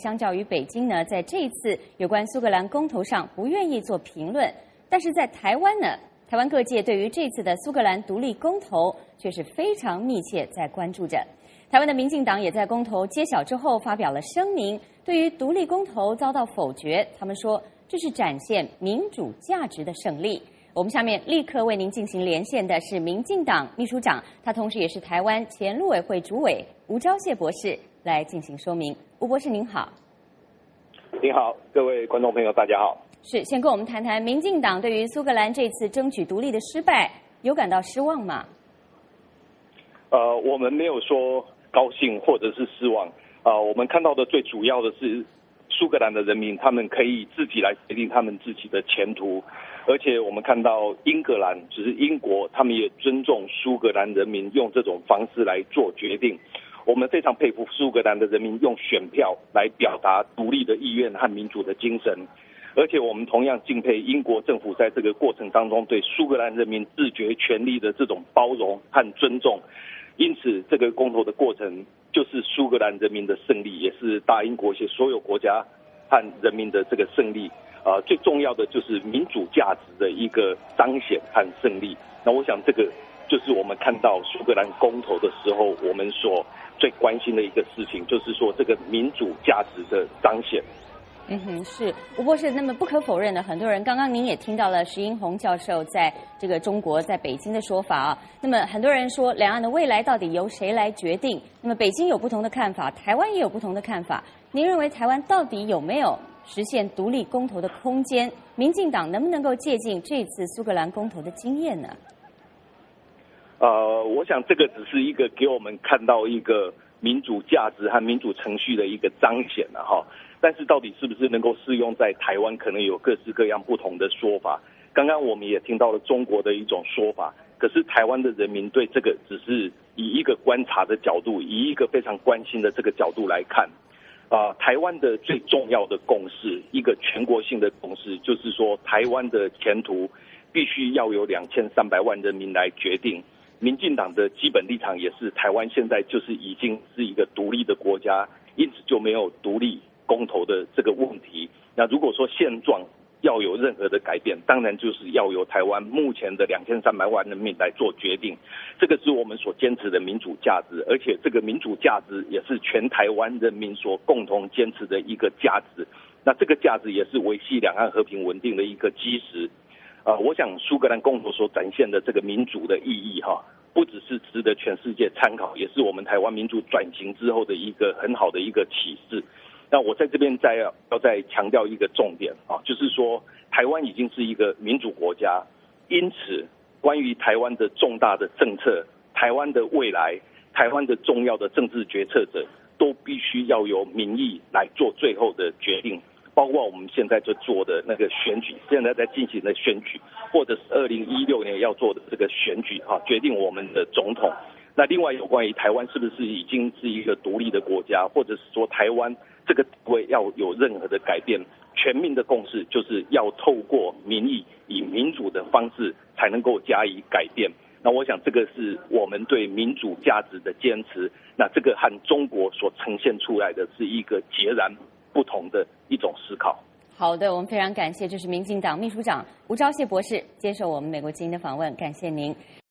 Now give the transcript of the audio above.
相较于北京呢，在这一次有关苏格兰公投上不愿意做评论，但是在台湾呢，台湾各界对于这次的苏格兰独立公投却是非常密切在关注着。台湾的民进党也在公投揭晓之后发表了声明，对于独立公投遭到否决，他们说这是展现民主价值的胜利。我们下面立刻为您进行连线的是民进党秘书长，他同时也是台湾前陆委会主委吴钊燮博士来进行说明。吴博士您好。 您好，各位观众朋友大家好。 是，先跟我们谈谈民进党对于苏格兰这次争取独立的失败有感到失望吗？ 我们没有说高兴或者是失望。我们看到的最主要的是苏格兰的人民，他们可以自己来决定他们自己的前途，而且我们看到英格兰，就是英国，他们也尊重苏格兰人民用这种方式来做决定。我们非常佩服苏格兰的人民用选票来表达独立的意愿和民主的精神，而且我们同样敬佩英国政府在这个过程当中对苏格兰人民自决权利的这种包容和尊重。因此，这个公投的过程就是苏格兰人民的胜利，也是大英国协所有国家和人民的这个胜利。最重要的就是民主价值的一个彰显和胜利。那我想这个就是我们看到苏格兰公投的时候，我们所最关心的一个事情，就是说这个民主价值的彰显。 是吴博士。那么不可否认的，很多人刚刚您也听到了石英宏教授在这个中国在北京的说法啊。那么很多人说，两岸的未来到底由谁来决定？那么北京有不同的看法，台湾也有不同的看法。您认为台湾到底有没有实现独立公投的空间？民进党能不能够借鉴这次苏格兰公投的经验呢？ 我想这个只是一个给我们看到一个民主价值和民主程序的一个彰显了哈。但是到底是不是能够适用在台湾，可能有各式各样不同的说法。刚刚我们也听到了中国的一种说法，可是台湾的人民对这个只是以一个观察的角度，以一个非常关心的这个角度来看。台湾的最重要的共识，一个全国性的共识，就是说台湾的前途必须要由2300万人民来决定。民进党的基本立场也是，台湾现在就是已经是一个独立的国家，因此就没有独立公投的这个问题。那如果说现状要有任何的改变，当然就是要由台湾目前的2300万人民来做决定。这个是我们所坚持的民主价值，而且这个民主价值也是全台湾人民所共同坚持的一个价值。那这个价值也是维系两岸和平稳定的一个基石。我想苏格兰公投所展现的这个民主的意义不只是值得全世界参考，也是我们台湾民主转型之后的一个很好的一个启示。那我在这边要再强调一个重点就是说台湾已经是一个民主国家，因此关于台湾的重大的政策、台湾的未来、台湾的重要的政治决策者，都必须要由民意来做最后的决定。包括我们现在在做的那个选举，现在在进行的选举，或者是2016年要做的这个选举决定我们的总统。那另外有关于台湾是不是已经是一个独立的国家，或者是说台湾这个地位要有任何的改变，全民的共识就是要透过民意，以民主的方式才能够加以改变。那我想这个是我们对民主价值的坚持，那这个和中国所呈现出来的是一个截然不同的一种思考。 好的，我们非常感谢，这是民进党秘书长吴钊燮博士接受我们美国之音的访问，感谢您。